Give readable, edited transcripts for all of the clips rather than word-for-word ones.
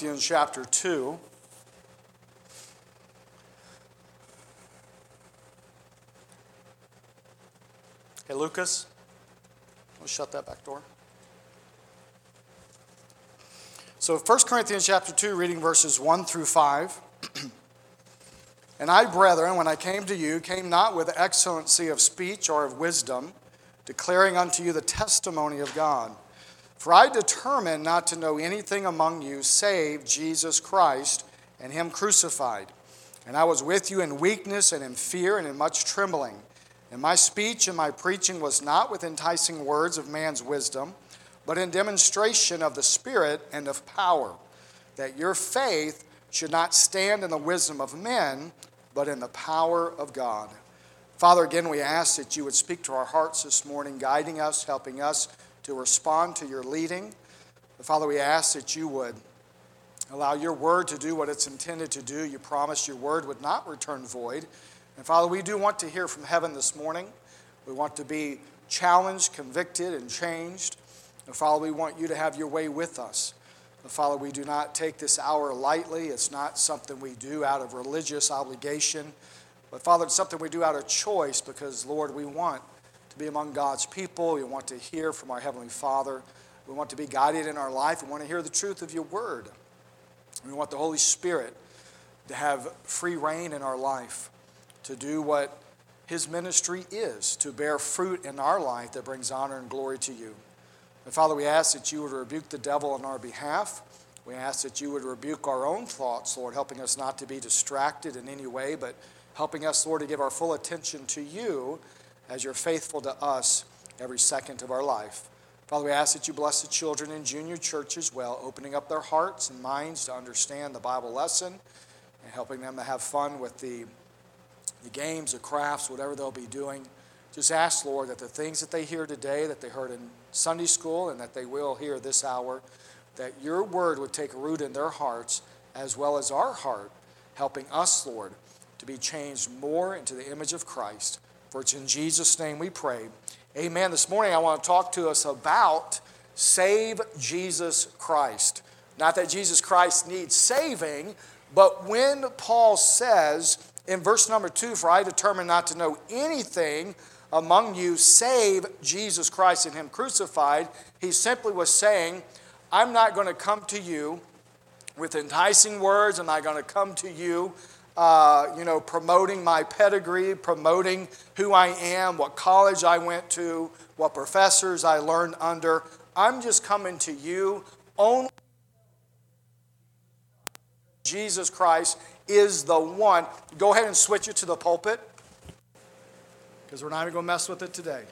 Corinthians chapter 2. Hey, Lucas, let's shut that back door. So 1 Corinthians chapter 2, reading verses 1 through 5. And I, brethren, when I came to you, came not with excellency of speech or of wisdom, declaring unto you the testimony of God. For I determined not to know anything among you save Jesus Christ and him crucified. And I was with you in weakness and in fear and in much trembling. And my speech and my preaching was not with enticing words of man's wisdom, but in demonstration of the Spirit and of power, that your faith should not stand in the wisdom of men, but in the power of God. Father, again, we ask that you would speak to our hearts this morning, guiding us, helping us to respond to your leading. But Father, we ask that you would allow your word to do what it's intended to do. You promised your word would not return void. And Father, we do want to hear from heaven this morning. We want to be challenged, convicted, and changed. And Father, we want you to have your way with us. But Father, we do not take this hour lightly. It's not something we do out of religious obligation. But Father, it's something we do out of choice because, Lord, we want to be among God's people. We want to hear from our Heavenly Father. We want to be guided in our life. We want to hear the truth of your word. We want the Holy Spirit to have free reign in our life, to do what his ministry is, to bear fruit in our life that brings honor and glory to you. And Father, we ask that you would rebuke the devil on our behalf. We ask that you would rebuke our own thoughts, Lord, helping us not to be distracted in any way, but helping us, Lord, to give our full attention to you as you're faithful to us every second of our life. Father, we ask that you bless the children in junior church as well, opening up their hearts and minds to understand the Bible lesson and helping them to have fun with the games, the crafts, whatever they'll be doing. Just ask, Lord, that the things that they hear today, that they heard in Sunday school and that they will hear this hour, that your word would take root in their hearts as well as our heart, helping us, Lord, to be changed more into the image of Christ. For it's in Jesus' name we pray. Amen. This morning I want to talk to us about save Jesus Christ. Not that Jesus Christ needs saving, but when Paul says in verse number 2, for I determined not to know anything among you save Jesus Christ and him crucified, he simply was saying, I'm not going to come to you with enticing words. I'm not going to come to you promoting my pedigree, promoting who I am, what college I went to, what professors I learned under. I'm just coming to you only. Jesus Christ is the one. Go ahead and switch it to the pulpit, because we're not even going to mess with it today.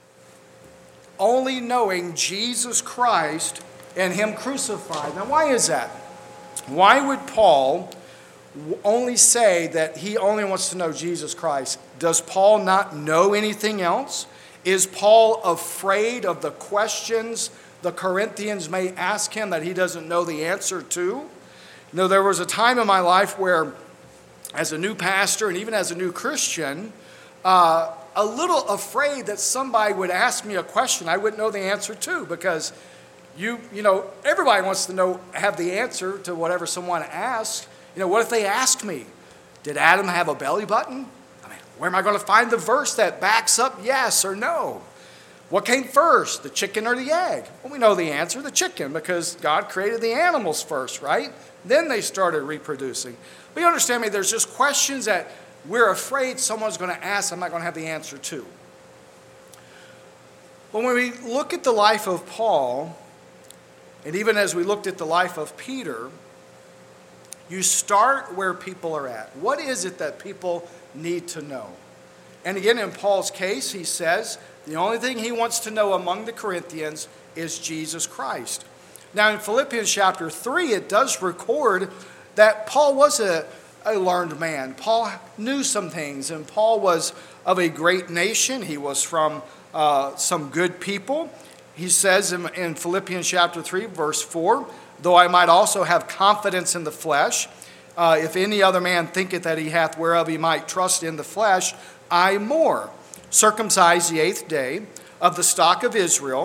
Only knowing Jesus Christ and him crucified. Now, why is that? Why would Paul only say that he only wants to know Jesus Christ? Does Paul not know anything else? Is Paul afraid of the questions the Corinthians may ask him that he doesn't know the answer to? You know, there was a time in my life where, as a new pastor and even as a new Christian, a little afraid that somebody would ask me a question I wouldn't know the answer to, because everybody wants to have the answer to whatever someone asks. What if they ask me, did Adam have a belly button? Where am I going to find the verse that backs up yes or no? What came first, the chicken or the egg? Well, we know the answer, the chicken, because God created the animals first, right? Then they started reproducing. But you understand me, there's just questions that we're afraid someone's going to ask, I'm not going to have the answer to. But when we look at the life of Paul, and even as we looked at the life of Peter, you start where people are at. What is it that people need to know? And again, in Paul's case, he says the only thing he wants to know among the Corinthians is Jesus Christ. Now, in Philippians chapter 3, it does record that Paul was a learned man. Paul knew some things, and Paul was of a great nation. He was from some good people. He says in Philippians chapter 3, verse 4, though I might also have confidence in the flesh, if any other man thinketh that he hath whereof he might trust in the flesh, I more. Circumcised the 8th day, of the stock of Israel,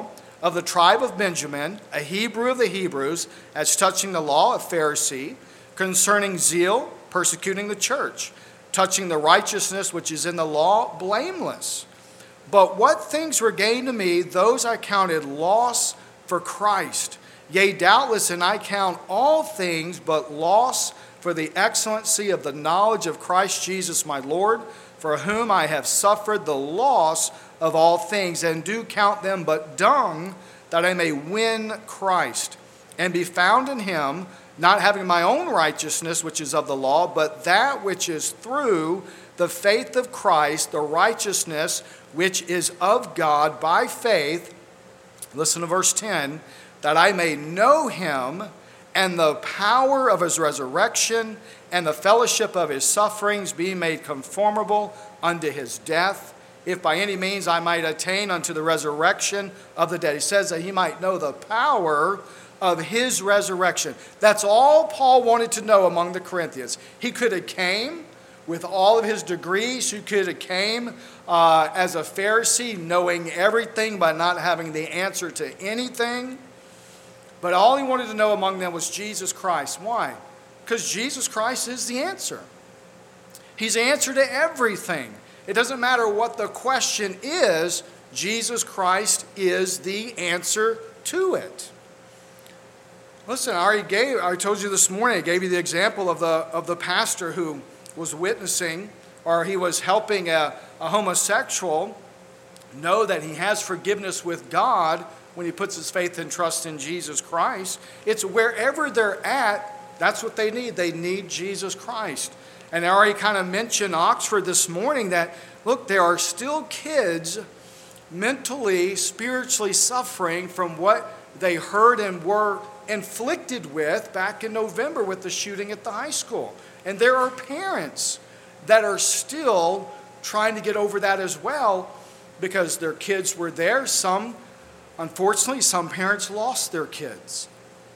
of the tribe of Benjamin, a Hebrew of the Hebrews, as touching the law, a Pharisee, concerning zeal, persecuting the church, touching the righteousness which is in the law, blameless. But what things were gained to me, those I counted loss for Christ. Yea, doubtless, and I count all things but loss for the excellency of the knowledge of Christ Jesus my Lord, for whom I have suffered the loss of all things, and do count them but dung, that I may win Christ, and be found in him, not having my own righteousness, which is of the law, but that which is through the faith of Christ, the righteousness which is of God by faith. Listen to verse 10, that I may know him and the power of his resurrection and the fellowship of his sufferings, being made conformable unto his death, if by any means I might attain unto the resurrection of the dead. He says that he might know the power of his resurrection. That's all Paul wanted to know among the Corinthians. He could have came with all of his degrees. He could have came as a Pharisee, knowing everything but not having the answer to anything. But all he wanted to know among them was Jesus Christ. Why? Because Jesus Christ is the answer. He's the answer to everything. It doesn't matter what the question is, Jesus Christ is the answer to it. Listen, I told you this morning, I gave you the example of the pastor who was witnessing, or he was helping a homosexual know that he has forgiveness with God when he puts his faith and trust in Jesus Christ. It's wherever they're at, that's what they need. They need Jesus Christ. And I already kind of mentioned Oxford this morning that, look, there are still kids mentally, spiritually suffering from what they heard and were inflicted with back in November with the shooting at the high school. And there are parents that are still trying to get over that as well because their kids were there. Unfortunately, some parents lost their kids.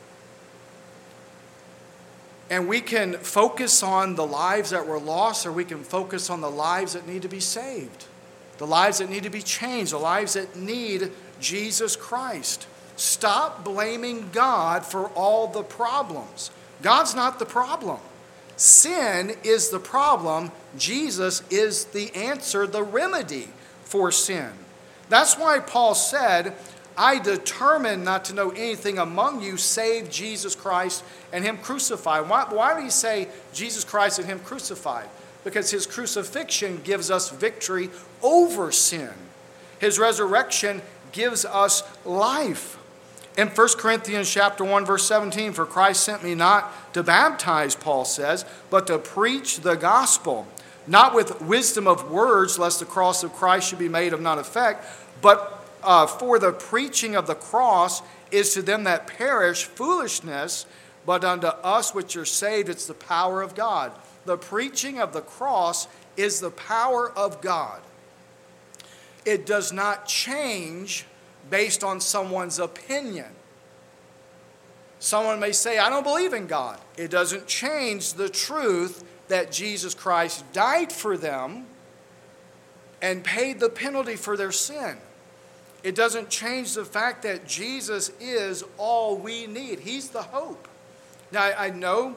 And we can focus on the lives that were lost, or we can focus on the lives that need to be saved, the lives that need to be changed, the lives that need Jesus Christ. Stop blaming God for all the problems. God's not the problem. Sin is the problem. Jesus is the answer, the remedy for sin. That's why Paul said, I determined not to know anything among you save Jesus Christ and him crucified. Why would he say Jesus Christ and him crucified? Because his crucifixion gives us victory over sin. His resurrection gives us life. In 1 Corinthians chapter 1, verse 17, for Christ sent me not to baptize, Paul says, but to preach the gospel, not with wisdom of words, lest the cross of Christ should be made of none effect, but for the preaching of the cross is to them that perish foolishness, but unto us which are saved, it's the power of God. The preaching of the cross is the power of God. It does not change based on someone's opinion. Someone may say, I don't believe in God. It doesn't change the truth that Jesus Christ died for them and paid the penalty for their sin. It doesn't change the fact that Jesus is all we need. He's the hope. Now, I know,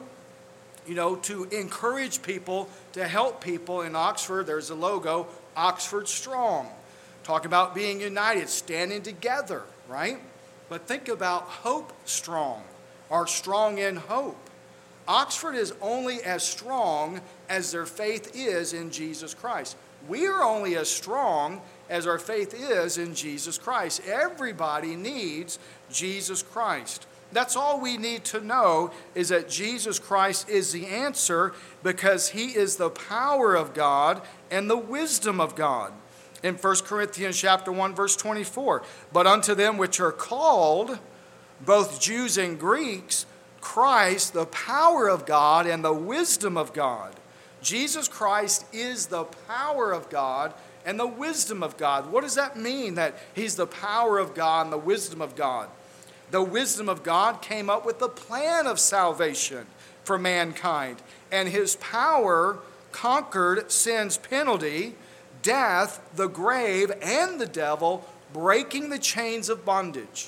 to encourage people, to help people in Oxford, there's a logo, Oxford Strong. Talk about being united, standing together, right? But think about Hope Strong, or Strong in Hope. Oxford is only as strong as their faith is in Jesus Christ. We are only as strong as our faith is in Jesus Christ. Everybody needs Jesus Christ. That's all we need to know, is that Jesus Christ is the answer, because he is the power of God and the wisdom of God. In 1 Corinthians chapter 1, verse 24, but unto them which are called, both Jews and Greeks, Christ, the power of God and the wisdom of God. Jesus Christ is the power of God and the wisdom of God. What does that mean, that he's the power of God and the wisdom of God? The wisdom of God came up with the plan of salvation for mankind, and his power conquered sin's penalty, death, the grave, and the devil breaking the chains of bondage.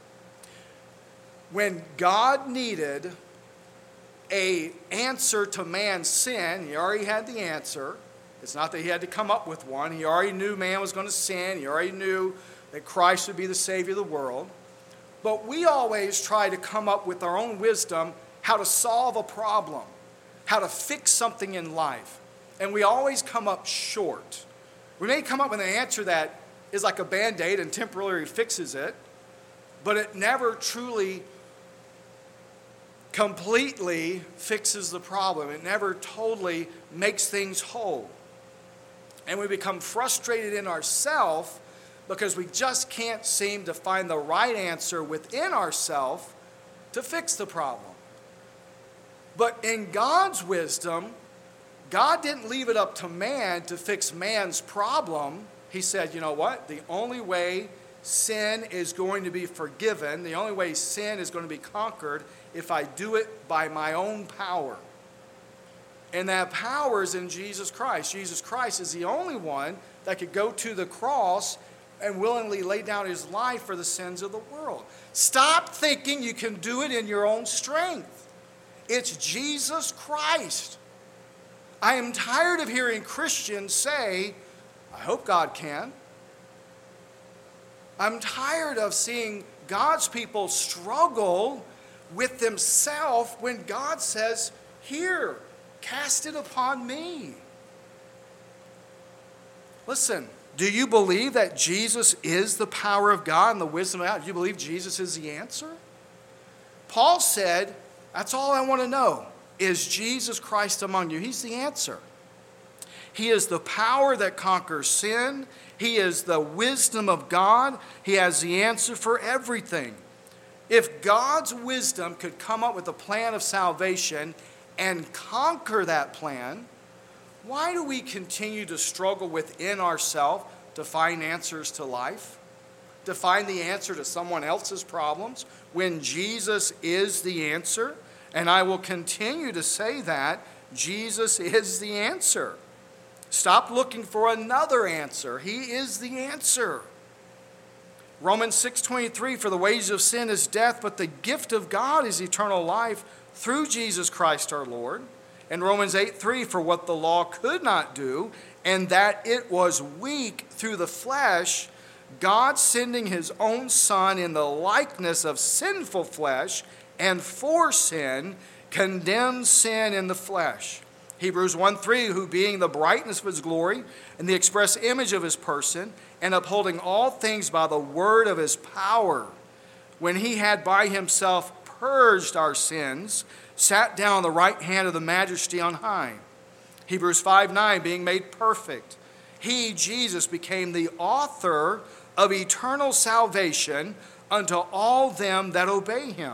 When God needed an answer to man's sin, he already had the answer. It's not that he had to come up with one. He already knew man was going to sin. He already knew that Christ would be the Savior of the world. But we always try to come up with our own wisdom how to solve a problem, how to fix something in life. And we always come up short. We may come up with an answer that is like a Band-Aid and temporarily fixes it, but it never truly completely fixes the problem. It never totally makes things whole. And we become frustrated in ourselves because we just can't seem to find the right answer within ourselves to fix the problem. But in God's wisdom, God didn't leave it up to man to fix man's problem. He said, you know what? The only way sin is going to be forgiven, the only way sin is going to be conquered, if I do it by my own power. And that power is in Jesus Christ. Jesus Christ is the only one that could go to the cross and willingly lay down his life for the sins of the world. Stop thinking you can do it in your own strength. It's Jesus Christ. I am tired of hearing Christians say, I hope God can. I'm tired of seeing God's people struggle with themselves when God says, here, cast it upon me. Listen, do you believe that Jesus is the power of God and the wisdom of God? Do you believe Jesus is the answer? Paul said, that's all I want to know. Is Jesus Christ among you? He's the answer. He is the power that conquers sin. He is the wisdom of God. He has the answer for everything. If God's wisdom could come up with a plan of salvation and conquer that plan, why do we continue to struggle within ourselves to find answers to life? To find the answer to someone else's problems when Jesus is the answer? And I will continue to say that Jesus is the answer. Stop looking for another answer. He is the answer. Romans 6:23, for the wages of sin is death, but the gift of God is eternal life through Jesus Christ our Lord. And Romans 8:3, for what the law could not do, and that it was weak through the flesh, God sending his own Son in the likeness of sinful flesh, and for sin, condemns sin in the flesh. Hebrews 1:3, who being the brightness of his glory and the express image of his person, and upholding all things by the word of his power, when he had by himself purged our sins, sat down on the right hand of the majesty on high. Hebrews 5:9, being made perfect, he, Jesus, became the author of eternal salvation unto all them that obey him.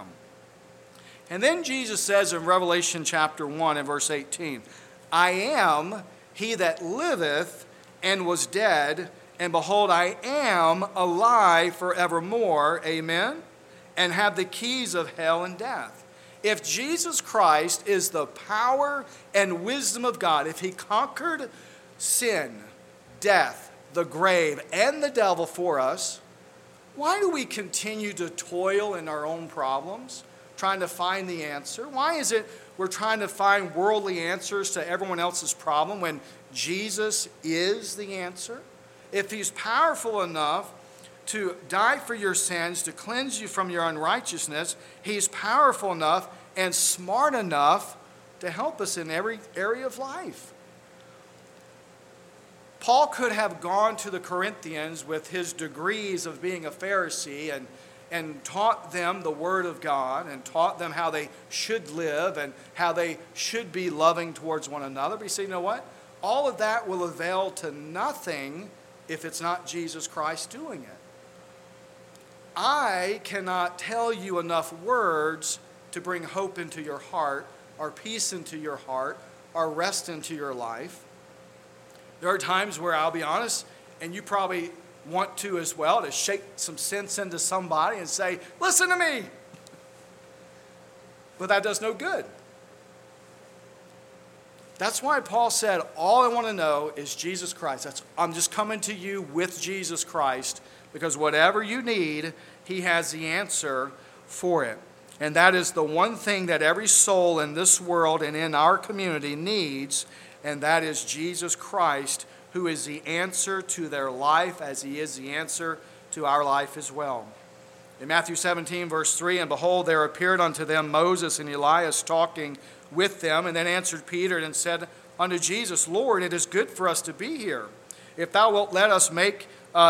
And then Jesus says in Revelation chapter 1 and verse 18, I am he that liveth and was dead, and behold, I am alive forevermore, amen, and have the keys of hell and death. If Jesus Christ is the power and wisdom of God, if he conquered sin, death, the grave, and the devil for us, why do we continue to toil in our own problems, trying to find the answer? Why is it we're trying to find worldly answers to everyone else's problem when Jesus is the answer? If he's powerful enough to die for your sins, to cleanse you from your unrighteousness, he's powerful enough and smart enough to help us in every area of life. Paul could have gone to the Corinthians with his degrees of being a Pharisee and taught them the Word of God and taught them how they should live and how they should be loving towards one another. But you say, you know what? All of that will avail to nothing if it's not Jesus Christ doing it. I cannot tell you enough words to bring hope into your heart, or peace into your heart, or rest into your life. There are times where I'll be honest, and you probably want to as well, to shake some sense into somebody and say, listen to me. But that does no good. That's why Paul said, all I want to know is Jesus Christ. I'm just coming to you with Jesus Christ. because whatever you need, he has the answer for it. And that is the one thing that every soul in this world and in our community needs, and that is Jesus Christ, who is the answer to their life as he is the answer to our life as well. In Matthew 17, verse 3, and behold, there appeared unto them Moses and Elias talking with them, and then answered Peter and said unto Jesus, Lord, it is good for us to be here. If thou wilt let us make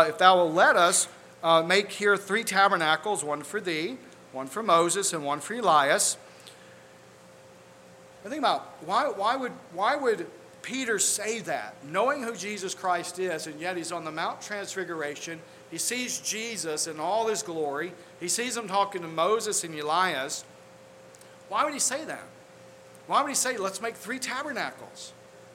here 3 tabernacles, one for thee, one for Moses, and one for Elias. And think about, why would Peter say that, knowing who Jesus Christ is, and yet he's on the Mount Transfiguration. He sees Jesus in all his glory. He sees him talking to Moses and Elias. Why would he say that? Why would he say, let's make 3 tabernacles?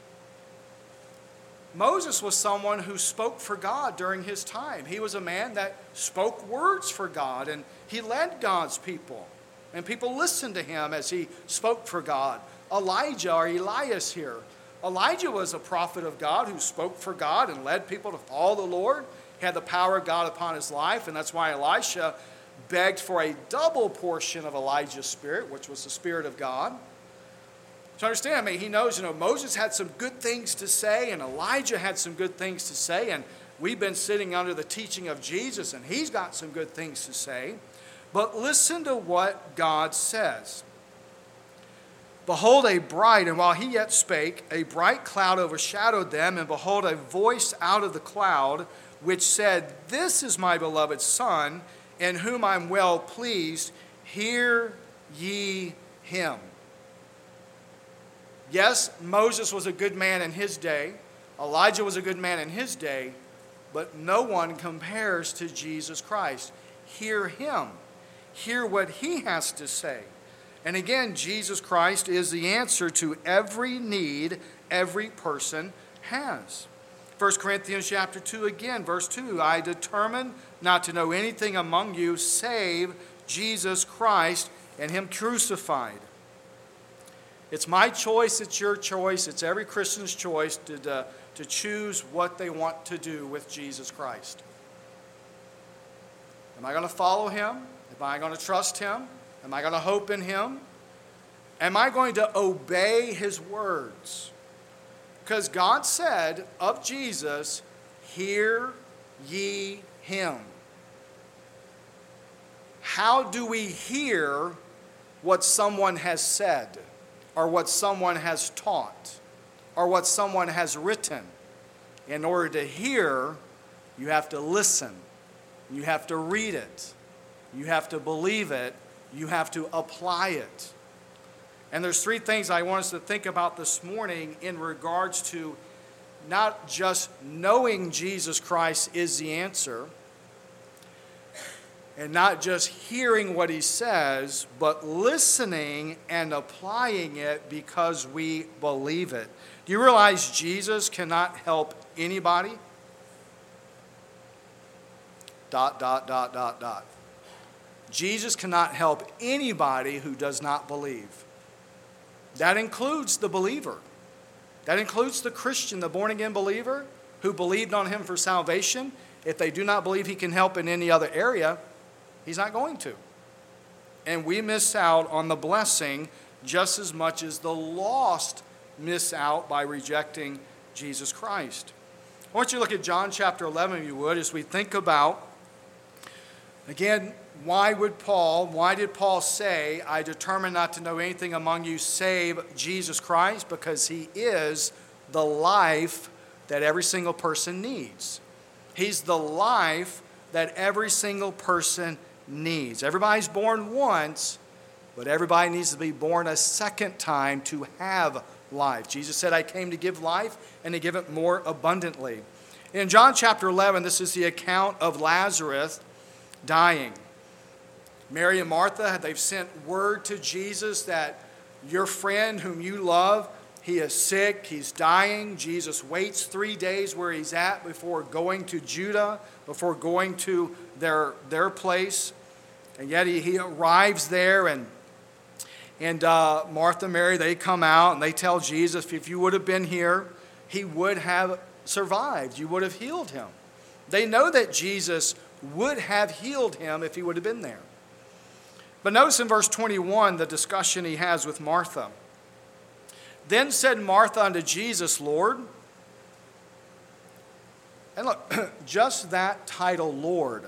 Moses was someone who spoke for God during his time. He was a man that spoke words for God, and he led God's people. And people listened to him as he spoke for God. Elijah or Elias here. Elijah was a prophet of God who spoke for God and led people to follow the Lord. He had the power of God upon his life, and that's why Elisha begged for a double portion of Elijah's spirit, which was the Spirit of God. So understand, he knows, Moses had some good things to say, and Elijah had some good things to say, and we've been sitting under the teaching of Jesus, and he's got some good things to say. But listen to what God says. Behold, and while he yet spake, a bright cloud overshadowed them, and behold, a voice out of the cloud, which said, This is my beloved Son, in whom I'm well pleased. Hear ye him. Yes, Moses was a good man in his day. Elijah was a good man in his day. But no one compares to Jesus Christ. Hear him. Hear what he has to say. And again, Jesus Christ is the answer to every need every person has. 1 Corinthians chapter 2 again, verse 2, I determined not to know anything among you save Jesus Christ and him crucified. It's my choice, it's your choice, it's every Christian's choice to choose what they want to do with Jesus Christ. Am I going to follow him? Am I going to trust him? Am I going to hope in him? Am I going to obey his words? Because God said of Jesus, hear ye him. How do we hear what someone has said, or what someone has taught, or what someone has written? In order to hear, you have to listen. You have to read it. You have to believe it. You have to apply it. And there's 3 things I want us to think about this morning in regards to not just knowing Jesus Christ is the answer, and not just hearing what he says, but listening and applying it because we believe it. Do you realize Jesus cannot help anybody? ... Jesus cannot help anybody who does not believe. That includes the believer. That includes the Christian, the born-again believer who believed on him for salvation. If they do not believe he can help in any other area, he's not going to. And we miss out on the blessing just as much as the lost miss out by rejecting Jesus Christ. I want you to look at John chapter 11, if you would, as we think about, again, why did Paul say, I determined not to know anything among you save Jesus Christ? Because he is the life that every single person needs. He's the life that every single person needs. Everybody's born once, but everybody needs to be born a second time to have life. Jesus said, I came to give life and to give it more abundantly. In John chapter 11, this is the account of Lazarus dying. Mary and Martha, they've sent word to Jesus that your friend whom you love, he is sick, he's dying. Jesus waits 3 days where he's at before going to Judah, before going to their place. And yet he arrives there, and Martha and Mary, they come out and they tell Jesus, if you would have been here, he would have survived. You would have healed him. They know that Jesus would have healed him if he would have been there. But notice in verse 21 the discussion he has with Martha. Then said Martha unto Jesus, Lord, and look, just that title, Lord,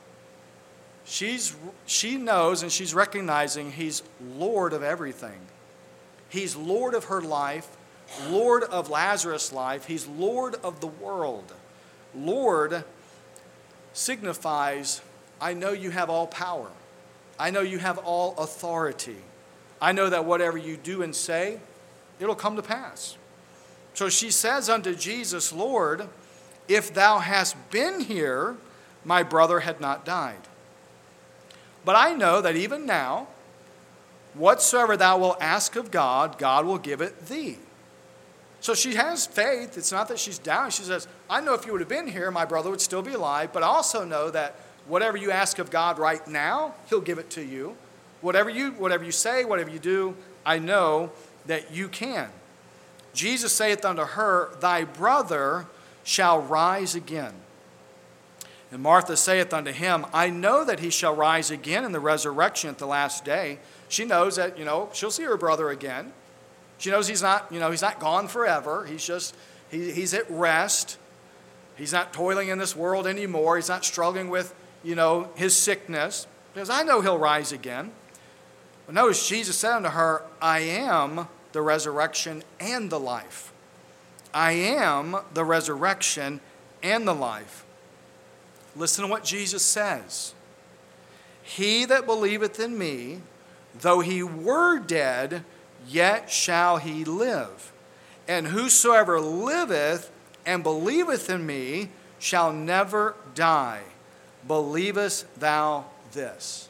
she knows and she's recognizing he's Lord of everything. He's Lord of her life, Lord of Lazarus' life. He's Lord of the world. Lord signifies, I know you have all power. I know you have all authority. I know that whatever you do and say, it'll come to pass. So she says unto Jesus, Lord, if thou hast been here, my brother had not died. But I know that even now, whatsoever thou wilt ask of God, God will give it thee. So she has faith. It's not that she's down. She says, I know if you would have been here, my brother would still be alive, but I also know that whatever you ask of God right now, he'll give it to you. Whatever you say, whatever you do, I know that you can. Jesus saith unto her, thy brother shall rise again. And Martha saith unto him, I know that he shall rise again in the resurrection at the last day. She knows that, she'll see her brother again. She knows he's not gone forever. He's at rest. He's not toiling in this world anymore. He's not struggling with, his sickness. Because I know he'll rise again. But notice Jesus said unto her, I am the resurrection and the life. I am the resurrection and the life. Listen to what Jesus says. He that believeth in me, though he were dead, yet shall he live. And whosoever liveth and believeth in me shall never die. Believest thou this?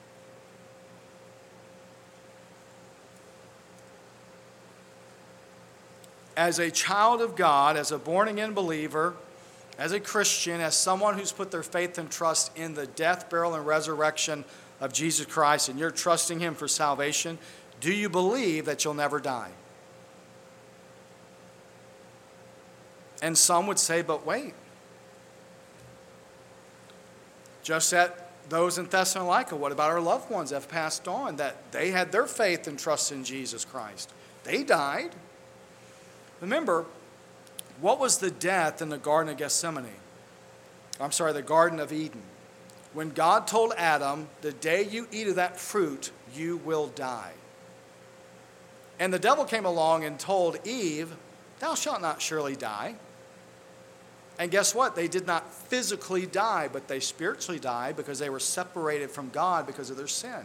As a child of God, as a born-again believer, as a Christian, as someone who's put their faith and trust in the death, burial, and resurrection of Jesus Christ, and you're trusting him for salvation, do you believe that you'll never die? And some would say, but wait. Just that those in Thessalonica, what about our loved ones that have passed on, that they had their faith and trust in Jesus Christ? They died. Remember, what was the death in the Garden of Gethsemane? The Garden of Eden. When God told Adam, the day you eat of that fruit, you will die. And the devil came along and told Eve, thou shalt not surely die. And guess what? They did not physically die, but they spiritually died because they were separated from God because of their sin.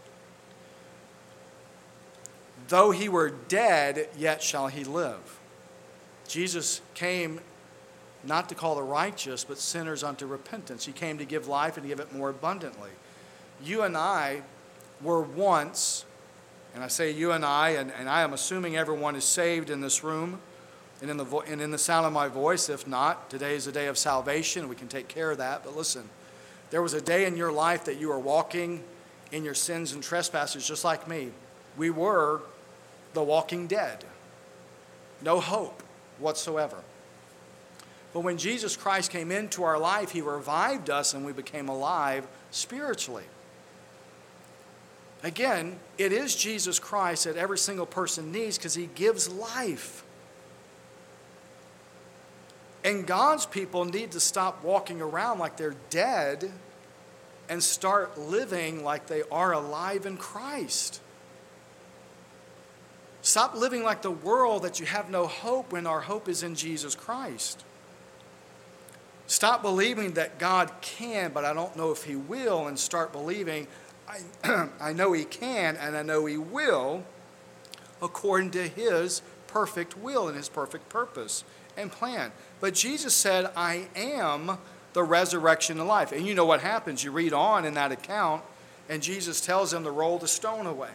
Though he were dead, yet shall he live. Jesus came not to call the righteous, but sinners unto repentance. He came to give life and to give it more abundantly. You and I were once, and I say you and I am assuming everyone is saved in this room and in the sound of my voice. If not, today is a day of salvation. We can take care of that. But listen, there was a day in your life that you were walking in your sins and trespasses just like me. We were the walking dead. No hope whatsoever. But when Jesus Christ came into our life, he revived us and we became alive spiritually. Again, it is Jesus Christ that every single person needs because he gives life. And God's people need to stop walking around like they're dead and start living like they are alive in Christ. Stop living like the world that you have no hope when our hope is in Jesus Christ. Stop believing that God can, but I don't know if he will, and start believing, I know he can and I know he will, according to his perfect will and his perfect purpose and plan. But Jesus said, I am the resurrection and life. And you know what happens. You read on in that account, and Jesus tells them to roll the stone away.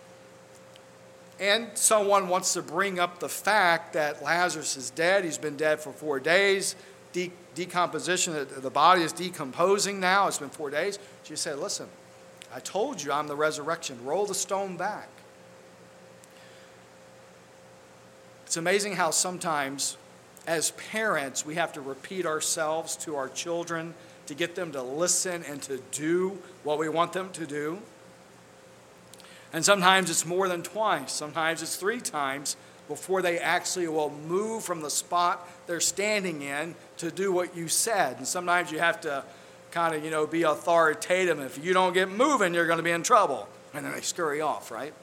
And someone wants to bring up the fact that Lazarus is dead. He's been dead for 4 days. Decomposition, the body is decomposing now. It's been 4 days. She said, listen, I told you I'm the resurrection. Roll the stone back. It's amazing how sometimes as parents we have to repeat ourselves to our children to get them to listen and to do what we want them to do. And sometimes it's more than twice. Sometimes it's 3 times before they actually will move from the spot they're standing in to do what you said. And sometimes you have to kind of, be authoritative. If you don't get moving, you're going to be in trouble. And then they scurry off, right?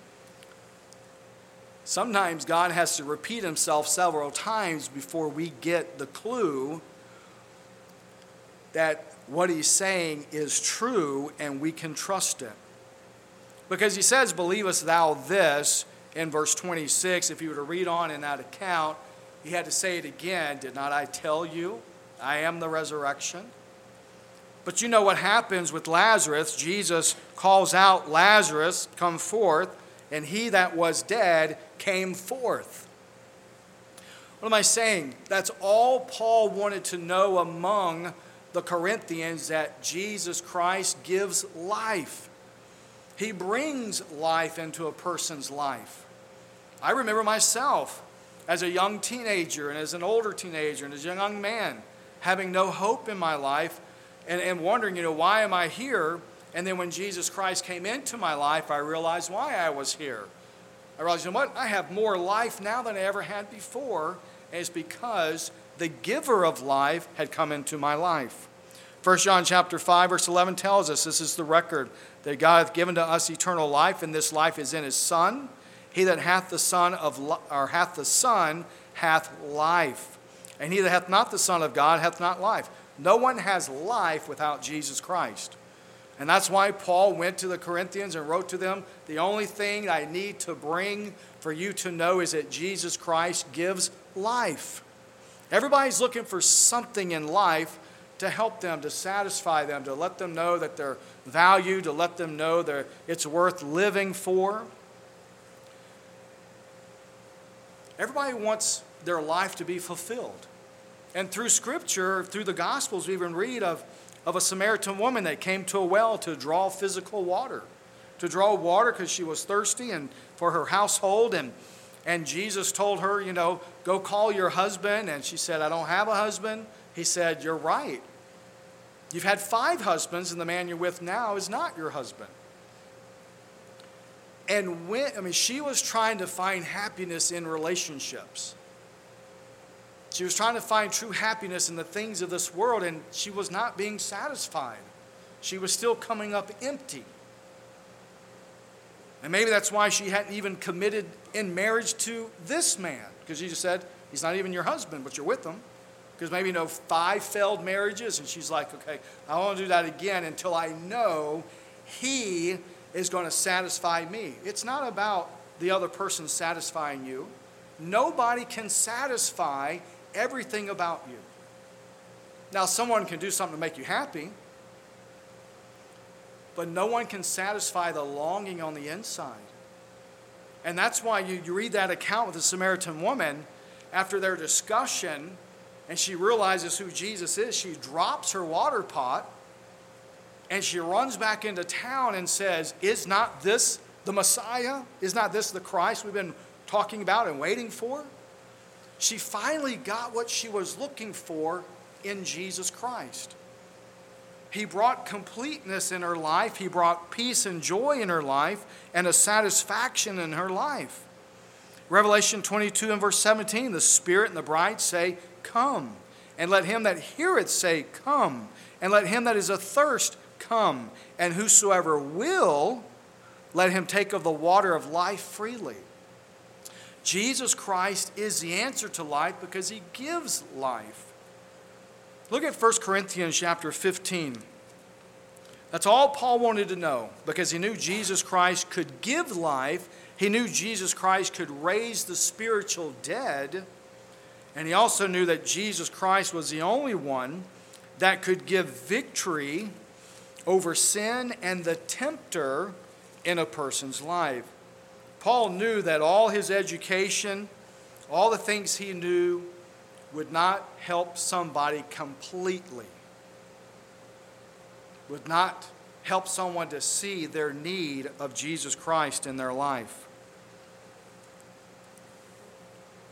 Sometimes God has to repeat himself several times before we get the clue that what he's saying is true and we can trust it. Because he says, believest thou this, in verse 26. If you were to read on in that account, he had to say it again. Did not I tell you, I am the resurrection? But you know what happens with Lazarus. Jesus calls out, Lazarus, come forth, and he that was dead came forth. What am I saying? That's all Paul wanted to know among the Corinthians, that Jesus Christ gives life. He brings life into a person's life. I remember myself as a young teenager and as an older teenager and as a young man having no hope in my life and wondering, why am I here? And then when Jesus Christ came into my life, I realized why I was here. I realized, I have more life now than I ever had before, and it's because the giver of life had come into my life. 1 John chapter 5, verse 11 tells us, this is the record, that God hath given to us eternal life, and this life is in his Son. He that hath the Son hath life. And he that hath not the Son of God hath not life. No one has life without Jesus Christ. And that's why Paul went to the Corinthians and wrote to them, the only thing I need to bring for you to know is that Jesus Christ gives life. Everybody's looking for something in life to help them, to satisfy them, to let them know that they're valued, to let them know that it's worth living for. Everybody wants their life to be fulfilled. And through Scripture, through the Gospels, we even read of a Samaritan woman that came to a well to draw physical water. To draw water because she was thirsty and for her household. And Jesus told her, go call your husband. And she said, I don't have a husband. He said, you're right. You've had 5 husbands, and the man you're with now is not your husband. And she was trying to find happiness in relationships. She was trying to find true happiness in the things of this world, and she was not being satisfied. She was still coming up empty. And maybe that's why she hadn't even committed in marriage to this man, because Jesus said, he's not even your husband, but you're with him. Because maybe 5 failed marriages, and she's like, okay, I don't want to do that again until I know he is going to satisfy me. It's not about the other person satisfying you. Nobody can satisfy everything about you. Now, someone can do something to make you happy, but no one can satisfy the longing on the inside. And that's why you read that account with the Samaritan woman. After their discussion, and she realizes who Jesus is, she drops her water pot, and she runs back into town and says, is not this the Messiah? Is not this the Christ we've been talking about and waiting for? She finally got what she was looking for in Jesus Christ. He brought completeness in her life. He brought peace and joy in her life and a satisfaction in her life. Revelation 22 and verse 17, the Spirit and the bride say, come. And let him that heareth say, come. And let him that is athirst come. And whosoever will, let him take of the water of life freely. Jesus Christ is the answer to life because he gives life. Look at 1 Corinthians chapter 15. That's all Paul wanted to know because he knew Jesus Christ could give life. He knew Jesus Christ could raise the spiritual dead. And he also knew that Jesus Christ was the only one that could give victory over sin and the tempter in a person's life. Paul knew that all his education, all the things he knew, would not help somebody completely. Would not help someone to see their need of Jesus Christ in their life.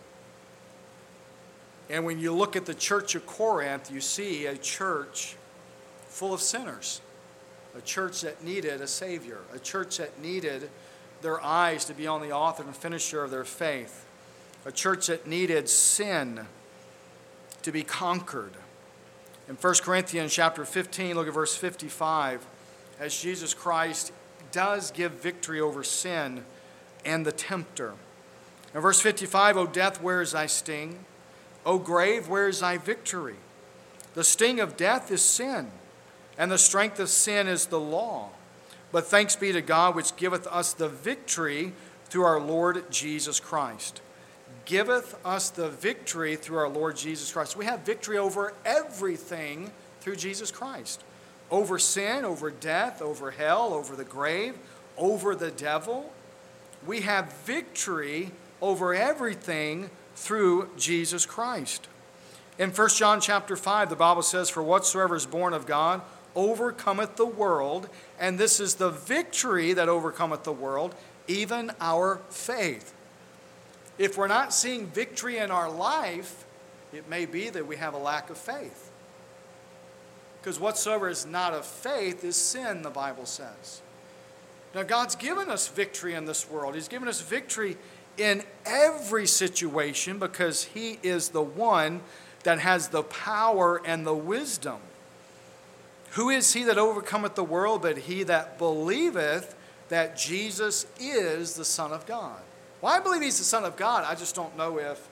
And when you look at the church of Corinth, you see a church full of sinners, a church that needed a Savior, a church that needed their eyes to be on the author and finisher of their faith, a church that needed sin to be conquered. In 1 Corinthians chapter 15, look at verse 55, as Jesus Christ does give victory over sin and the tempter. In verse 55, O death, where is thy sting? O grave, where is thy victory? The sting of death is sin, and the strength of sin is the law. But thanks be to God, which giveth us the victory through our Lord Jesus Christ. Giveth us the victory through our Lord Jesus Christ. We have victory over everything through Jesus Christ. Over sin, over death, over hell, over the grave, over the devil. We have victory over everything through Jesus Christ. In 1 John chapter 5, the Bible says, For whatsoever is born of God overcometh the world, and this is the victory that overcometh the world, even our faith. If we're not seeing victory in our life, it may be that we have a lack of faith. Because whatsoever is not of faith is sin, the Bible says. Now, God's given us victory in this world. He's given us victory in every situation because He is the one that has the power and the wisdom. Who is he that overcometh the world but he that believeth that Jesus is the Son of God? Well, I believe He's the Son of God. I just don't know if.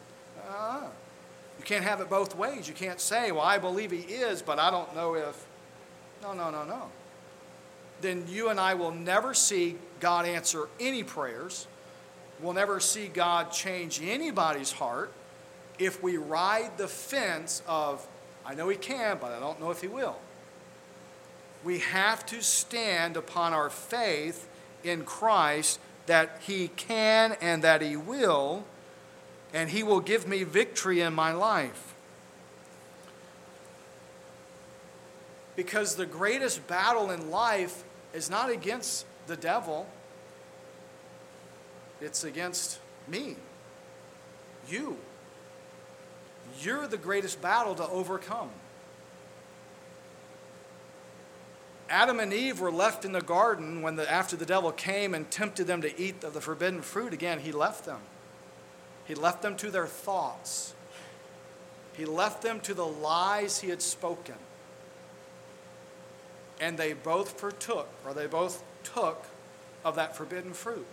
You can't have it both ways. You can't say, well, I believe He is, but I don't know if. No. Then you and I will never see God answer any prayers. We'll never see God change anybody's heart if we ride the fence of, I know He can, but I don't know if He will. We have to stand upon our faith in Christ that He can and that He will, and He will give me victory in my life. Because the greatest battle in life is not against the devil, it's against me, you. You're the greatest battle to overcome. Adam and Eve were left in the garden after the devil came and tempted them to eat of the forbidden fruit. Again, he left them. He left them to their thoughts. He left them to the lies he had spoken. And they both took of that forbidden fruit.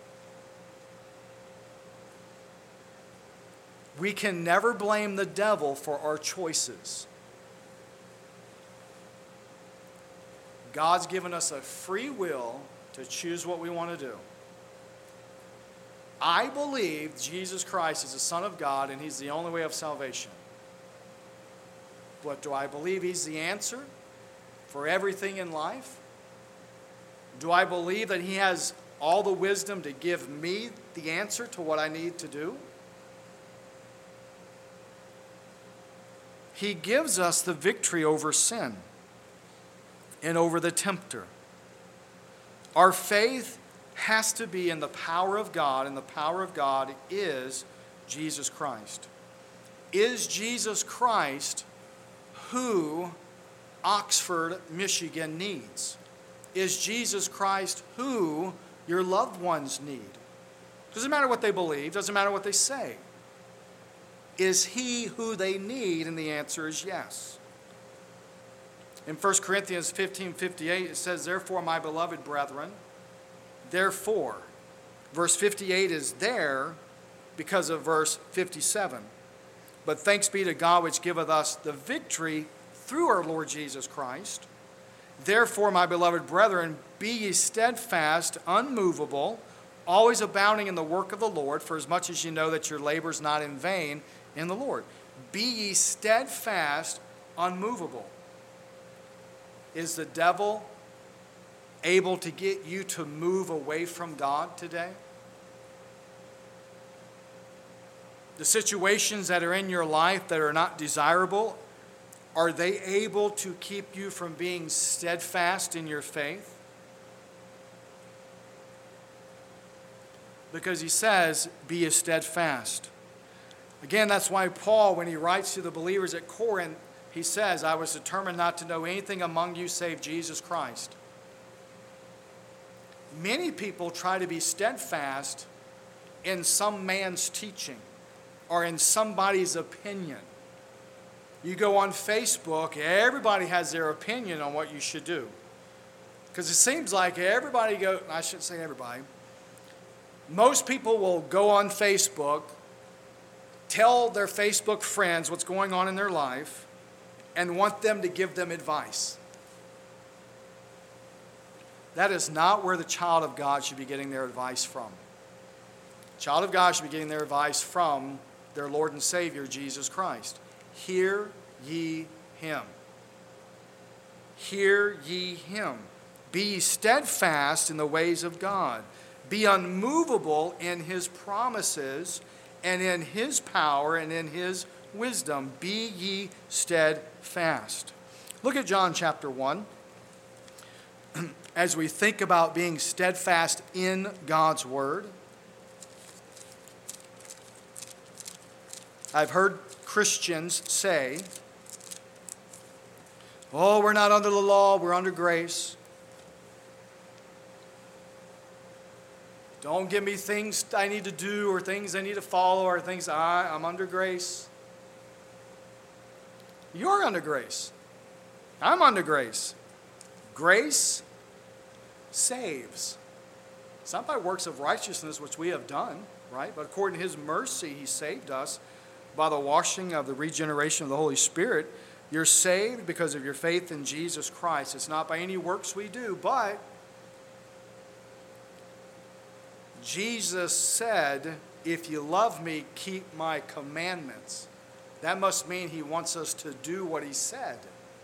We can never blame the devil for our choices. God's given us a free will to choose what we want to do. I believe Jesus Christ is the Son of God and He's the only way of salvation. But do I believe He's the answer for everything in life? Do I believe that He has all the wisdom to give me the answer to what I need to do? He gives us the victory over sin and over the tempter. Our faith has to be in the power of God, and the power of God is Jesus Christ. Is Jesus Christ who Oxford, Michigan needs? Is Jesus Christ who your loved ones need? Doesn't matter what they believe, doesn't matter what they say. Is He who they need? And the answer is yes. In 1 Corinthians 15:58, it says, Therefore, my beloved brethren, therefore. Verse 58 is there because of verse 57. But thanks be to God which giveth us the victory through our Lord Jesus Christ. Therefore, my beloved brethren, be ye steadfast, unmovable, always abounding in the work of the Lord, for as much as ye know that your labor is not in vain in the Lord. Be ye steadfast, unmovable. Is the devil able to get you to move away from God today? The situations that are in your life that are not desirable, are they able to keep you from being steadfast in your faith? Because he says, be ye steadfast. Again, that's why Paul, when he writes to the believers at Corinth, he says, I was determined not to know anything among you save Jesus Christ. Many people try to be steadfast in some man's teaching or in somebody's opinion. You go on Facebook, everybody has their opinion on what you should do. Because it seems like I shouldn't say everybody, most people will go on Facebook, tell their Facebook friends what's going on in their life, and want them to give them advice. That is not where the child of God should be getting their advice from. The child of God should be getting their advice from their Lord and Savior, Jesus Christ. Hear ye him. Hear ye him. Be steadfast in the ways of God. Be unmovable in his promises and in his power and in his wisdom. Be ye steadfast. Look at John chapter 1. As we think about being steadfast in God's word. I've heard Christians say, oh, we're not under the law, we're under grace. Don't give me things I need to do or things I need to follow or things I'm under grace. You're under grace. I'm under grace. Grace saves. It's not by works of righteousness which we have done, right? But according to his mercy, he saved us by the washing of the regeneration of the Holy Spirit. You're saved because of your faith in Jesus Christ. It's not by any works we do, but Jesus said, if you love me, keep my commandments. That must mean he wants us to do what he said.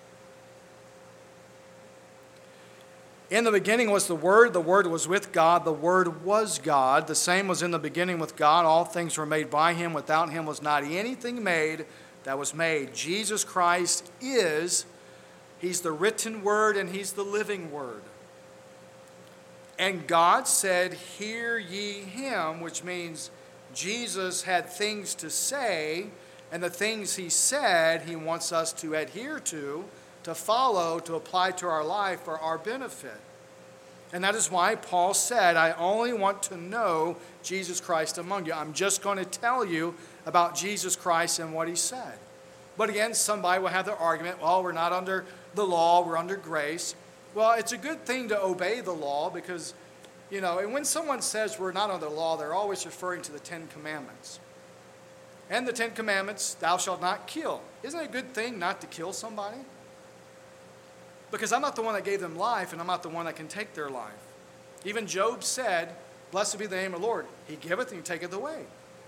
In the beginning was the Word was with God, the Word was God. The same was in the beginning with God. All things were made by him. Without him was not anything made that was made. Jesus Christ he's the written Word and he's the living Word. And God said, hear ye him, which means Jesus had things to say, and the things he said he wants us to adhere to follow, to apply to our life for our benefit. And that is why Paul said, I only want to know Jesus Christ among you. I'm just going to tell you about Jesus Christ and what he said. But again, somebody will have their argument, well, we're not under the law, we're under grace. Well, it's a good thing to obey the law because, and when someone says we're not under the law, they're always referring to the Ten Commandments. And the Ten Commandments, thou shalt not kill. Isn't it a good thing not to kill somebody? Because I'm not the one that gave them life, and I'm not the one that can take their life. Even Job said, blessed be the name of the Lord. He giveth and he taketh away.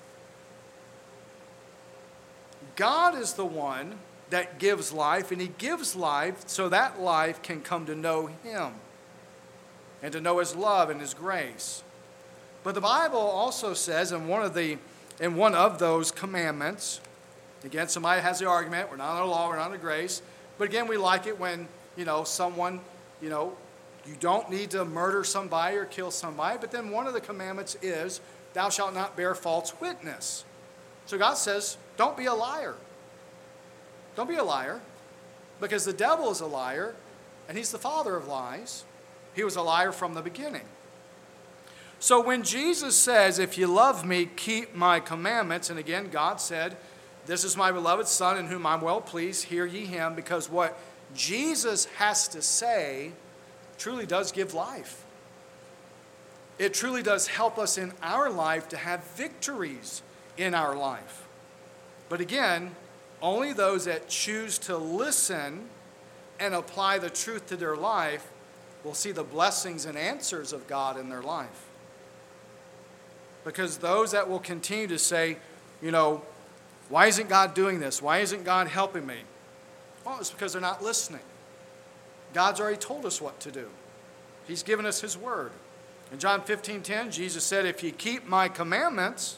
God is the one that gives life, and he gives life so that life can come to know him and to know his love and his grace. But the Bible also says in one of those commandments, again, somebody has the argument, we're not under law, we're not under grace, but again, we like it when, someone, you don't need to murder somebody or kill somebody, but then one of the commandments is, thou shalt not bear false witness. So God says, don't be a liar. Don't be a liar, because the devil is a liar, and he's the father of lies. He was a liar from the beginning. So when Jesus says, if you love me, keep my commandments, and again, God said, this is my beloved Son in whom I'm well pleased, hear ye him, because what Jesus has to say truly does give life. It truly does help us in our life to have victories in our life. But again, only those that choose to listen and apply the truth to their life will see the blessings and answers of God in their life. Because those that will continue to say, why isn't God doing this? Why isn't God helping me? Well, it's because they're not listening. God's already told us what to do. He's given us his word. In John 15:10, Jesus said, if you keep my commandments,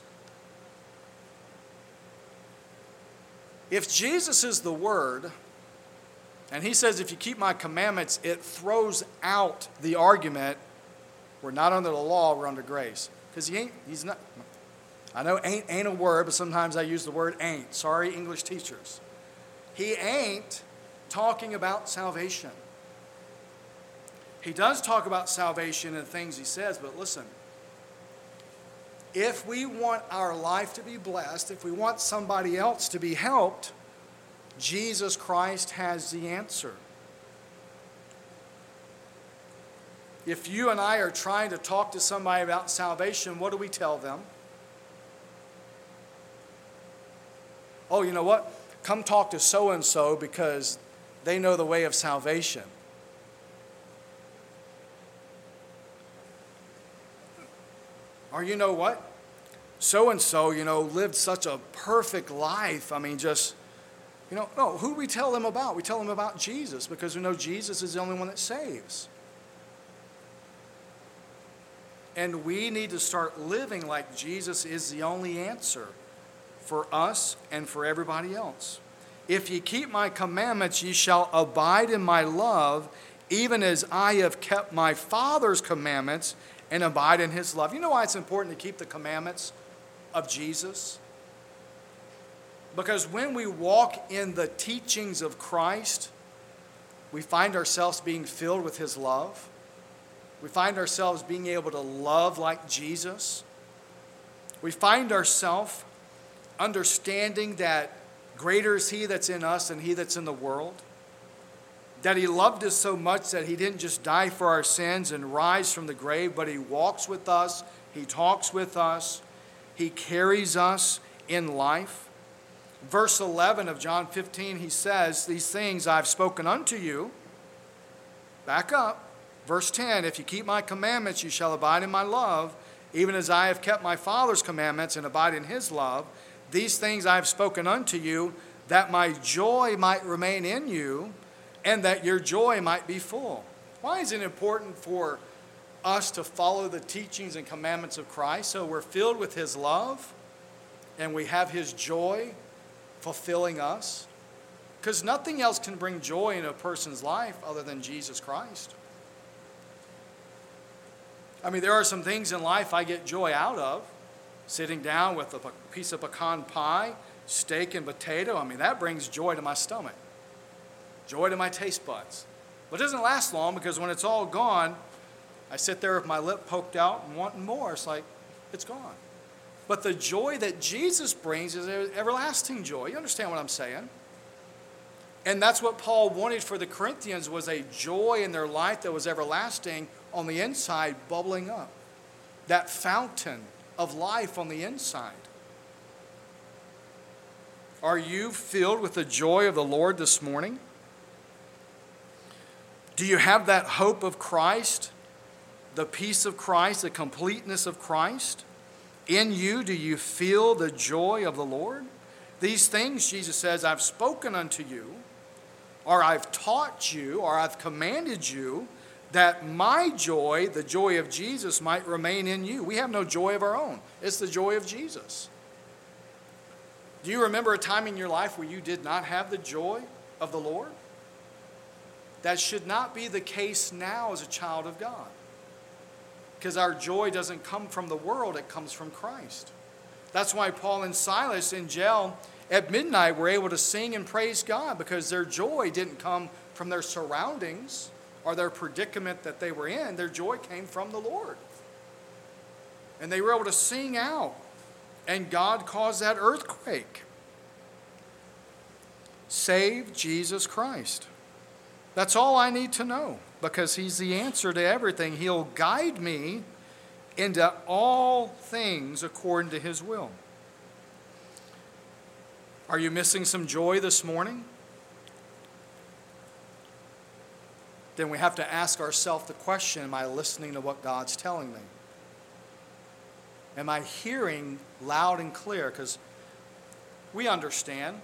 if Jesus is the word, and he says, if you keep my commandments, it throws out the argument, we're not under the law, we're under grace. Because he's not, I know ain't a word, but sometimes I use the word ain't. Sorry, English teachers. he ain't talking about salvation. He does talk about salvation and things he says, but listen, if we want our life to be blessed, if we want somebody else to be helped, Jesus Christ has the answer. If you and I are trying to talk to somebody about salvation, what do we tell them? Oh, you know what? Come talk to so-and-so because they know the way of salvation. Or you know what? So-and-so, lived such a perfect life. I mean, just, no, who do we tell them about? We tell them about Jesus because we know Jesus is the only one that saves. And we need to start living like Jesus is the only answer for us and for everybody else. If ye keep my commandments, ye shall abide in my love, even as I have kept my Father's commandments and abide in his love. You know why it's important to keep the commandments of Jesus? Because when we walk in the teachings of Christ, we find ourselves being filled with his love. We find ourselves being able to love like Jesus. We find ourselves understanding that greater is he that's in us than he that's in the world. That he loved us so much that he didn't just die for our sins and rise from the grave, but he walks with us, he talks with us, he carries us in life. Verse 11 of John 15, he says, these things I've spoken unto you. Back up. Verse 10, if you keep my commandments, you shall abide in my love, even as I have kept my Father's commandments and abide in his love. These things I have spoken unto you, that my joy might remain in you, and that your joy might be full. Why is it important for us to follow the teachings and commandments of Christ? So we're filled with his love, and we have his joy fulfilling us. Because nothing else can bring joy in a person's life other than Jesus Christ. I mean, there are some things in life I get joy out of. Sitting down with a piece of pecan pie, steak and potato, I mean, that brings joy to my stomach. Joy to my taste buds. But it doesn't last long because when it's all gone, I sit there with my lip poked out and wanting more. It's like, it's gone. But the joy that Jesus brings is everlasting joy. You understand what I'm saying? And that's what Paul wanted for the Corinthians, was a joy in their life that was everlasting on the inside, bubbling up. That fountain of life on the inside. Are you filled with the joy of the Lord this morning? Do you have that hope of Christ, the peace of Christ, the completeness of Christ? In you, do you feel the joy of the Lord? These things, Jesus says, I've spoken unto you, or I've taught you, or I've commanded you, that my joy, the joy of Jesus, might remain in you. We have no joy of our own. It's the joy of Jesus. Do you remember a time in your life where you did not have the joy of the Lord? That should not be the case now as a child of God. Because our joy doesn't come from the world, it comes from Christ. That's why Paul and Silas in jail at midnight were able to sing and praise God, because their joy didn't come from their surroundings or their predicament that they were in. Their joy came from the Lord. And they were able to sing out, and God caused that earthquake. Save Jesus Christ. That's all I need to know, because he's the answer to everything. He'll guide me into all things according to his will. Are you missing some joy this morning? Then we have to ask ourselves the question, am I listening to what God's telling me? Am I hearing loud and clear? Because we understand.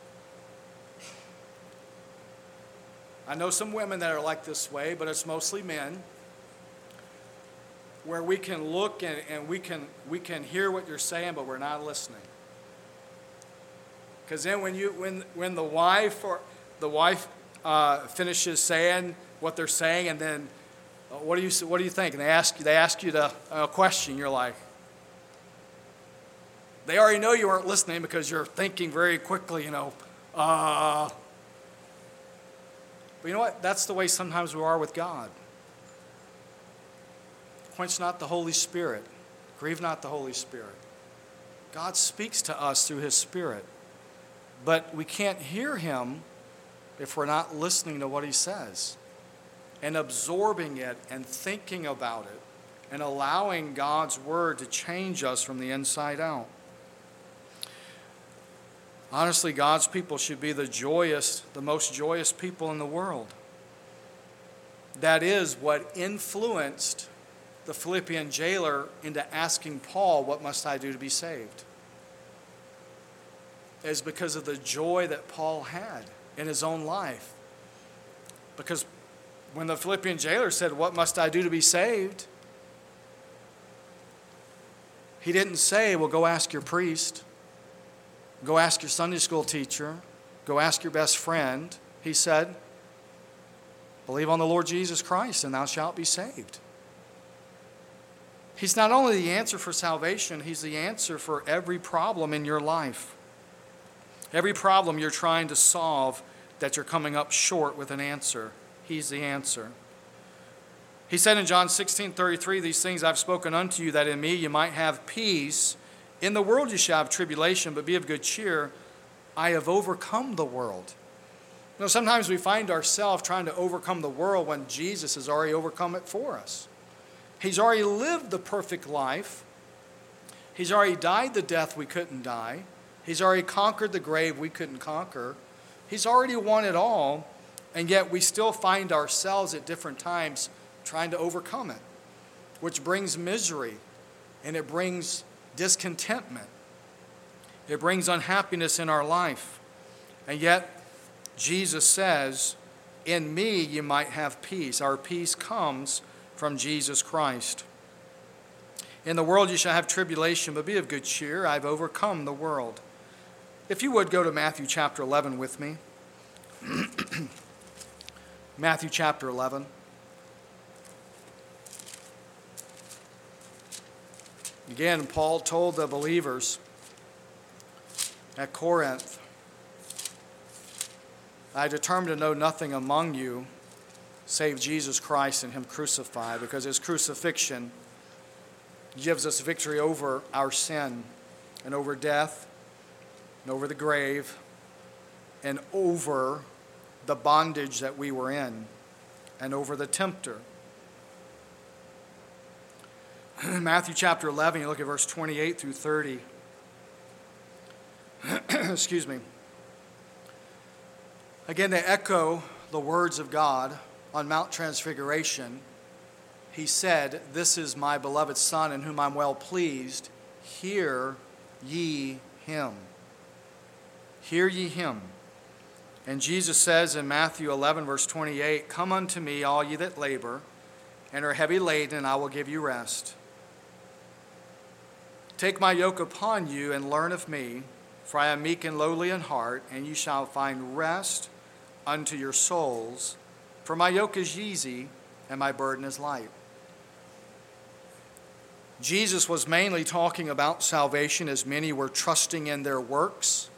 I know some women that are like this way, but it's mostly men, where we can look and we can hear what you're saying, but we're not listening. Because then when the wife finishes saying what they're saying, and then what do you think? And they ask you a question. You're like, they already know you aren't listening because you're thinking very quickly. But you know what? That's the way sometimes we are with God. Quench not the Holy Spirit. Grieve not the Holy Spirit. God speaks to us through His Spirit. But we can't hear Him if we're not listening to what He says and absorbing it and thinking about it and allowing God's Word to change us from the inside out. Honestly, God's people should be the most joyous people in the world. That is what influenced the Philippian jailer into asking Paul, what must I do to be saved? It is because of the joy that Paul had in his own life. Because when the Philippian jailer said, what must I do to be saved? He didn't say, well, go ask your priest. Go ask your Sunday school teacher. Go ask your best friend. He said, believe on the Lord Jesus Christ and thou shalt be saved. He's not only the answer for salvation, He's the answer for every problem in your life. Every problem you're trying to solve that you're coming up short with an answer, He's the answer. He said in John 16:33, these things I've spoken unto you, that in me you might have peace. In the world you shall have tribulation, but be of good cheer. I have overcome the world. You know, sometimes we find ourselves trying to overcome the world when Jesus has already overcome it for us. He's already lived the perfect life. He's already died the death we couldn't die. He's already conquered the grave we couldn't conquer. He's already won it all, and yet we still find ourselves at different times trying to overcome it, which brings misery, and it brings discontentment. It brings unhappiness in our life. And yet, Jesus says, in me you might have peace. Our peace comes from Jesus Christ. In the world you shall have tribulation, but be of good cheer. I've overcome the world. If you would go to Matthew chapter 11 with me. Matthew chapter 11. Again, Paul told the believers at Corinth, I determined to know nothing among you save Jesus Christ and Him crucified, because His crucifixion gives us victory over our sin and over death and over the grave and over the bondage that we were in and over the tempter. Matthew chapter 11, you look at verse 28 through 30. Excuse me. Again, they echo the words of God on Mount Transfiguration. He said, this is my beloved Son in whom I'm well pleased. Hear ye Him. Hear ye Him. And Jesus says in Matthew 11, verse 28, come unto me, all ye that labor and are heavy laden, and I will give you rest. Take my yoke upon you and learn of me, for I am meek and lowly in heart, and you shall find rest unto your souls. For my yoke is easy and my burden is light. Jesus was mainly talking about salvation as many were trusting in their works.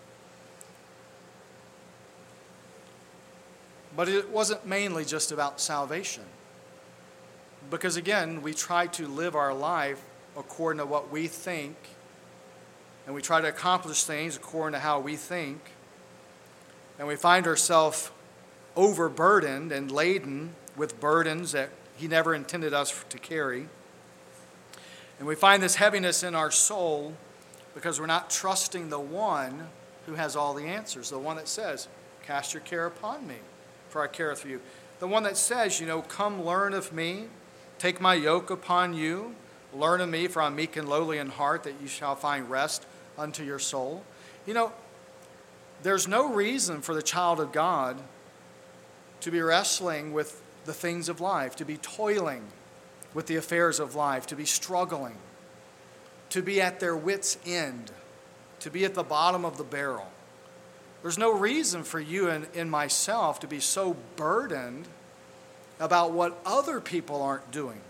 But it wasn't mainly just about salvation. Because again, we try to live our life according to what we think, and we try to accomplish things according to how we think, and we find ourselves overburdened and laden with burdens that He never intended us to carry. And we find this heaviness in our soul because we're not trusting the one who has all the answers, the one that says, cast your care upon me, for I care for you. The one that says, come learn of me, take my yoke upon you, learn of me, for I'm meek and lowly in heart, that you shall find rest unto your soul. There's no reason for the child of God to be wrestling with the things of life, to be toiling with the affairs of life, to be struggling, to be at their wits' end, to be at the bottom of the barrel. There's no reason for you and myself to be so burdened about what other people aren't doing.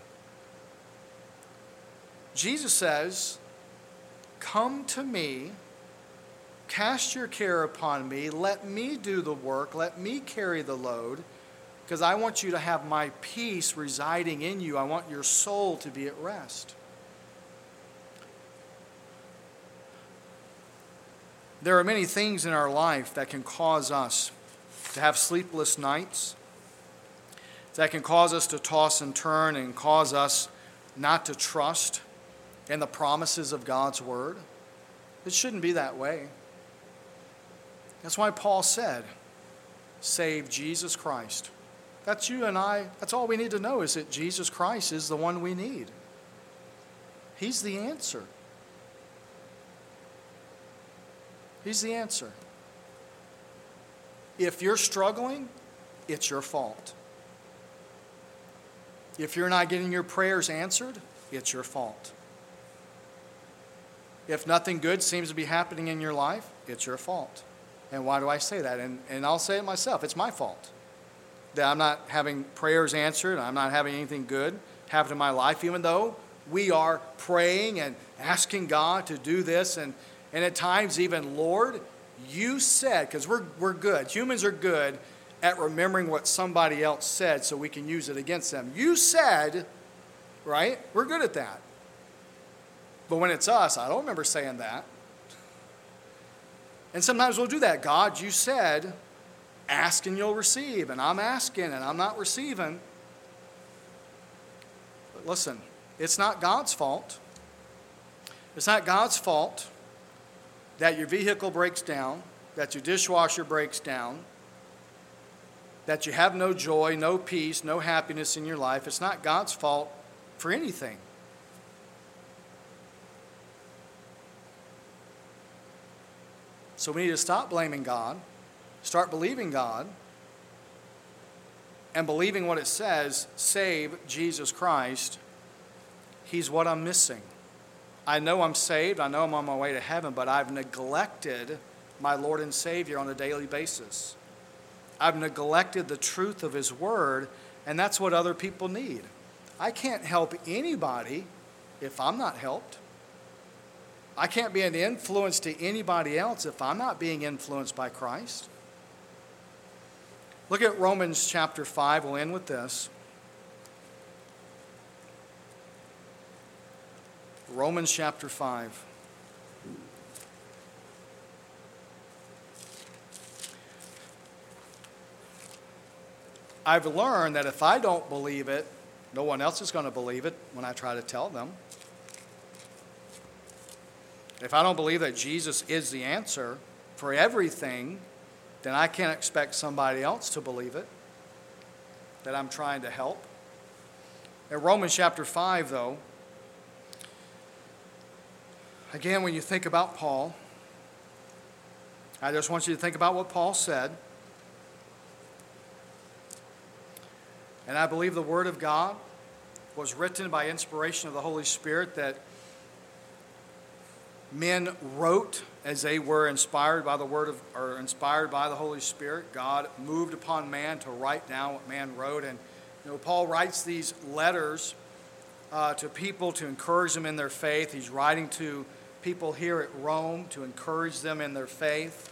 Jesus says, come to me, Cast your care upon me. Let me do the work. Let me carry the load, because I want you to have my peace residing in you. I want your soul to be at rest. There are many things in our life that can cause us to have sleepless nights, that can cause us to toss and turn and cause us not to trust in the promises of God's word. It shouldn't be that way. That's why Paul said, save Jesus Christ. That's you and I. That's all we need to know, is that Jesus Christ is the one we need. He's the answer. He's the answer. If you're struggling, it's your fault. If you're not getting your prayers answered, it's your fault. If nothing good seems to be happening in your life, it's your fault. And why do I say that? And I'll say it myself. It's my fault that I'm not having prayers answered. I'm not having anything good happen in my life, even though we are praying and asking God to do this. And at times even, Lord, you said, because we're good. Humans are good at remembering what somebody else said so we can use it against them. You said, right? We're good at that. But when it's us, I don't remember saying that. And sometimes we'll do that. God, you said, ask and you'll receive. And I'm asking and I'm not receiving. But listen, it's not God's fault. It's not God's fault that your vehicle breaks down, that your dishwasher breaks down, that you have no joy, no peace, no happiness in your life. It's not God's fault for anything. So we need to stop blaming God, start believing God, and believing what it says, save Jesus Christ. He's what I'm missing. I know I'm saved, I know I'm on my way to heaven, but I've neglected my Lord and Savior on a daily basis. I've neglected the truth of His Word, and that's what other people need. I can't help anybody if I'm not helped. I can't be an influence to anybody else if I'm not being influenced by Christ. Look at Romans chapter 5. We'll end with this. Romans chapter 5. I've learned that if I don't believe it, no one else is going to believe it when I try to tell them. If I don't believe that Jesus is the answer for everything, then I can't expect somebody else to believe it, that I'm trying to help. In Romans chapter 5, though, again, when you think about Paul, I just want you to think about what Paul said. And I believe the Word of God was written by inspiration of the Holy Spirit, that men wrote as they were inspired by the Holy Spirit. God moved upon man to write down what man wrote. And Paul writes these letters to people to encourage them in their faith. He's writing to people here at Rome to encourage them in their faith.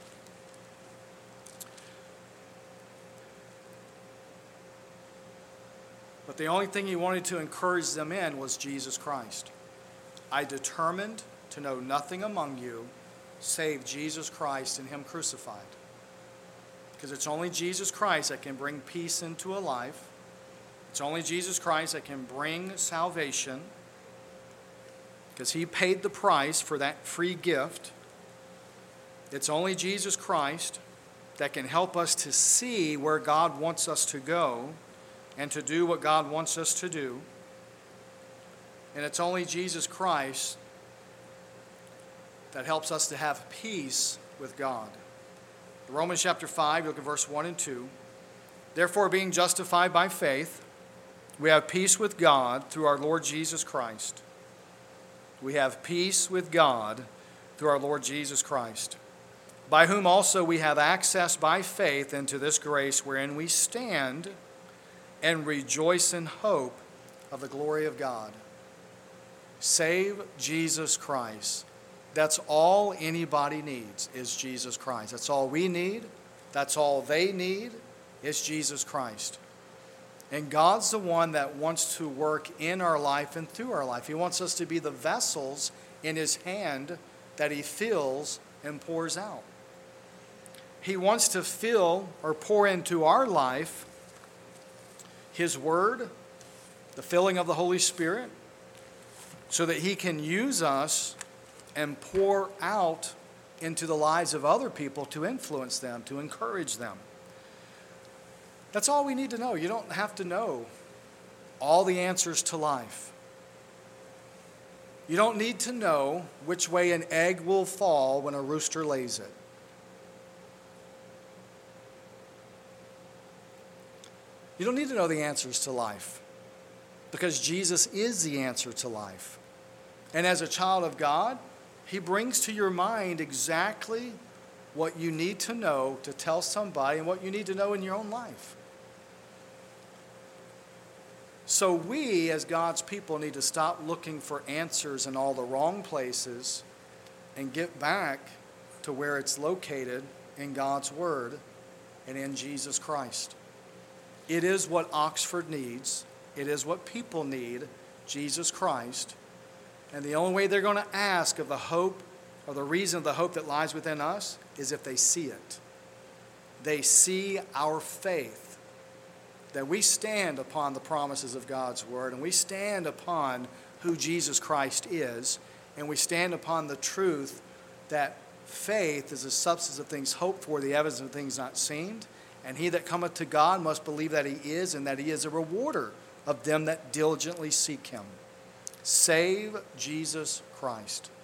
But the only thing he wanted to encourage them in was Jesus Christ. I determined to know nothing among you save Jesus Christ and Him crucified. Because it's only Jesus Christ that can bring peace into a life. It's only Jesus Christ that can bring salvation, because He paid the price for that free gift. It's only Jesus Christ that can help us to see where God wants us to go and to do what God wants us to do. And it's only Jesus Christ that helps us to have peace with God. Romans chapter 5, look at verse 1 and 2. Therefore, being justified by faith, we have peace with God through our Lord Jesus Christ. We have peace with God through our Lord Jesus Christ, by whom also we have access by faith into this grace wherein we stand and rejoice in hope of the glory of God. Save Jesus Christ. That's all anybody needs is Jesus Christ. That's all we need. That's all they need is Jesus Christ. And God's the one that wants to work in our life and through our life. He wants us to be the vessels in His hand that He fills and pours out. He wants to fill or pour into our life His Word, the filling of the Holy Spirit, so that He can use us and pour out into the lives of other people to influence them, to encourage them. That's all we need to know. You don't have to know all the answers to life. You don't need to know which way an egg will fall when a rooster lays it. You don't need to know the answers to life because Jesus is the answer to life. And as a child of God, He brings to your mind exactly what you need to know to tell somebody and what you need to know in your own life. So we, as God's people, need to stop looking for answers in all the wrong places and get back to where it's located in God's Word and in Jesus Christ. It is what Oxford needs. It is what people need, Jesus Christ. And the only way they're going to ask of the hope or the reason of the hope that lies within us is if they see it. They see our faith, that we stand upon the promises of God's Word, and we stand upon who Jesus Christ is, and we stand upon the truth that faith is the substance of things hoped for, the evidence of things not seen, and he that cometh to God must believe that He is, and that He is a rewarder of them that diligently seek Him. Save Jesus Christ.